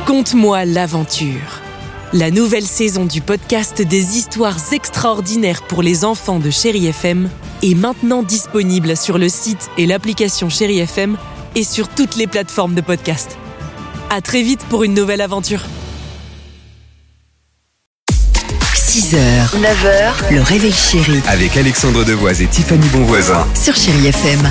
Conte-moi l'aventure. La nouvelle saison du podcast des histoires extraordinaires pour les enfants de Chéri FM est maintenant disponible sur le site et l'application Chéri FM et sur toutes les plateformes de podcast. À très vite pour une nouvelle aventure. 6h, 9h, le réveil chéri Avec Alexandre Devoise et Tiffany Bonvoisin. sur Chéri FM.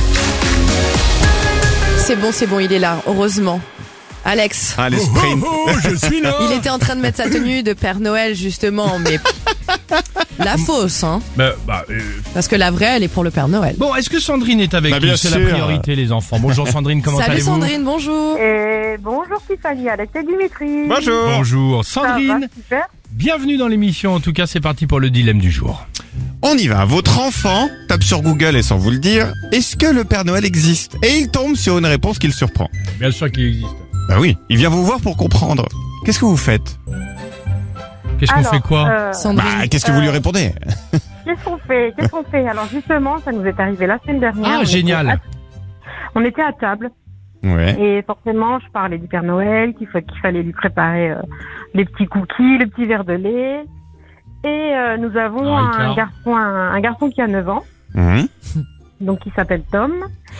C'est bon, il est là, heureusement. Alex, Allez, sprint. Je suis là. il était en train de mettre sa tenue de Père Noël justement, mais la fausse, hein. Parce que la vraie, elle est pour le Père Noël. Bon, est-ce que Sandrine est avec Bah, nous? bien C'est sûr. la priorité, les enfants. Bonjour Sandrine, comment Salut allez-vous? Sandrine, bonjour. Et bonjour Tiffany, Alex et Dimitri. Bonjour. Bonjour Ça va, Sandrine, super. bienvenue dans l'émission. En tout cas, c'est parti pour le dilemme du jour. On y va. Votre enfant tape sur Google et sans vous le dire, est-ce que le Père Noël existe? Et il tombe sur une réponse qui le surprend. Bien sûr qu'il existe. Bah oui, il vient vous voir pour comprendre. Qu'est-ce que vous faites? Qu'est-ce qu'on Alors, fait quoi? Sandrine. Bah, qu'est-ce que vous lui répondez? Qu'est-ce qu'on fait Alors justement, ça nous est arrivé la semaine dernière. Ah, génial. On était à table Ouais. et forcément, je parlais du Père Noël, qu'il fallait lui préparer les petits cookies, le petit verre de lait. Et nous avons Ah, un garçon qui a 9 ans, Mhm. donc qui s'appelle Tom,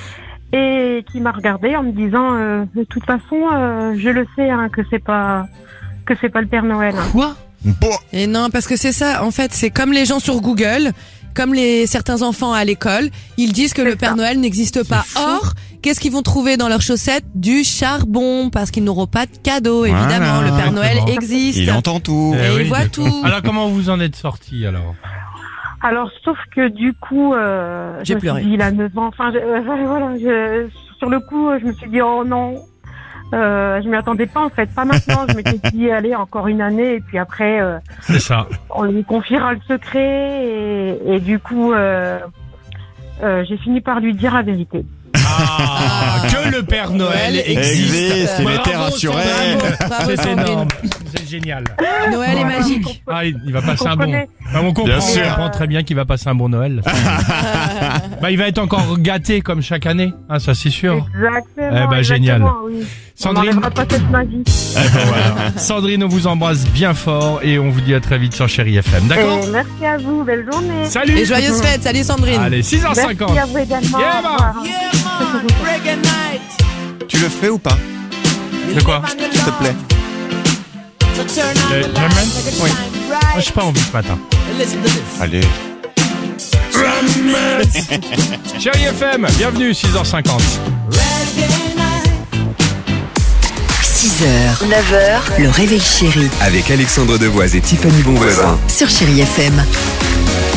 et qui m'a regardé en me disant de toute façon, je le sais hein, que c'est pas le Père Noël. hein. Quoi? Bon. Et non, parce que c'est ça, en fait, c'est comme les gens sur Google, comme certains enfants à l'école, ils disent que le Père Noël n'existe pas. Or, qu'est-ce qu'ils vont trouver dans leurs chaussettes? Du charbon, parce qu'ils n'auront pas de cadeau, évidemment. Voilà. Le Père Noël Exactement. existe. Il entend tout. Et oui, il voit de- tout. Alors comment vous en êtes sortis alors? Alors, sauf que du coup, J'ai je me pleuré. suis dit, il a 9 ans. Enfin, sur le coup, je me suis dit, oh non. Je m'y attendais pas, en fait. Pas maintenant. Je m'étais dit, allez, encore une année. Et puis après, C'est ça. on lui confiera le secret. Et du coup, j'ai fini par lui dire la vérité. Ah, que le Père Noël existe. Il Bravo, était rassuré. Bravo, bravo, C'est Sandrine. énorme. C'est génial. Noël est magique. Ah, il va passer un bon. comprenez Bah, on comprend, Bien sûr. on comprend très bien qu'il va passer un bon Noël. Bah, il va être encore gâté comme chaque année, hein, ça c'est sûr. Exactement. Eh ben, génial. exactement, oui. Sandrine. On n'enlèvera pas cette magie. Voilà. Sandrine, on vous embrasse bien fort et on vous dit à très vite sur Chéri FM, d'accord? Et merci à vous. Belle journée. Salut. Et joyeuses fêtes. Salut Sandrine. Allez, 6h50. Merci à vous également. Yeah, Au man. revoir. Tu le fais ou pas? De quoi? S'il te plaît. Drumman? Oui. Moi, j'ai pas envie ce matin. Allez. Chéri FM, bienvenue, 6h50. 6h, 9h, le réveil chéri Avec Alexandre Devoise et Tiffany Bonvoisin. sur Chéri FM.